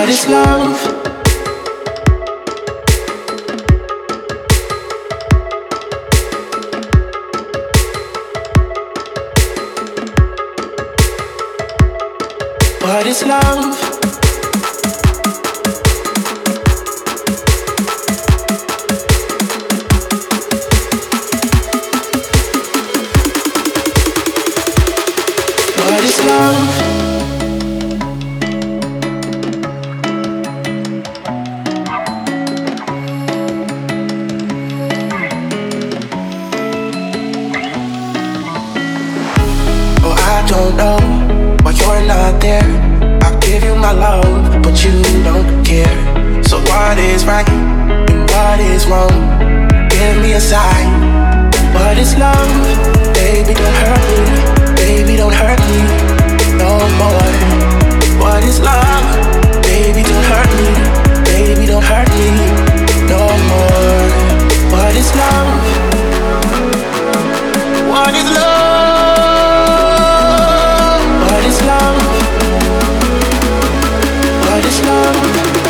is love? What is love? What is love? Oh, I don't know why you're not there. I give you my love, but you don't care. So what is right and what is wrong? Give me a sign. What is love? Baby, don't hurt me. Baby, don't hurt me no more. What is love? Baby, don't hurt me. Baby, don't hurt me no more. What is love? What is love? What is love? What is love?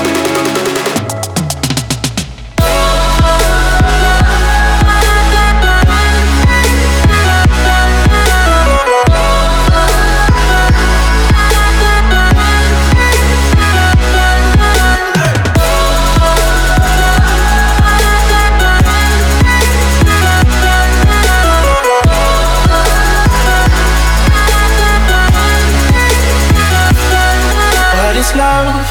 What is love?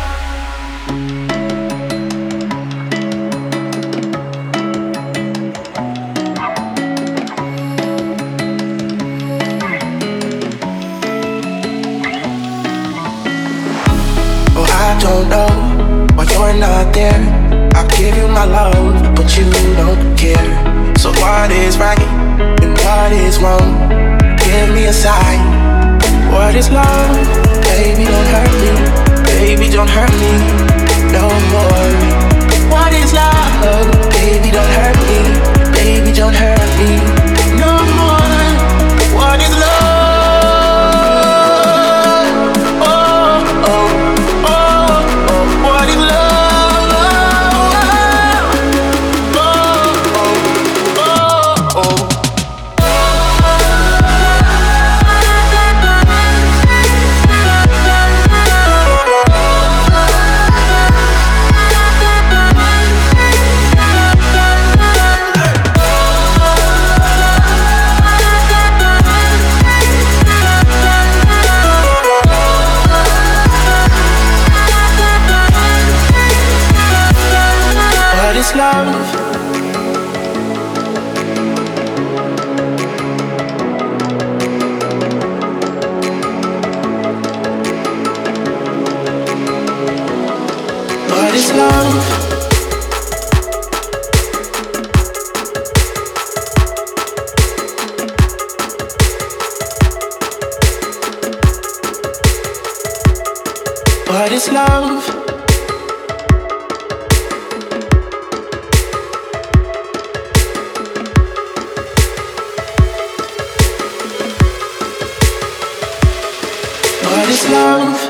Oh, I don't know why you're not there. I give you my love, but you don't care. So what is right and what is wrong? Give me a sign. What is love? Baby, don't hurt me. Baby, don't hurt me no more. What is love? Baby, don't hurt me. Baby, don't hurt me no more. What is love? Oh, oh, oh, oh. What is love? Oh, oh, oh, oh. What is love? What is love? What is love? What is love?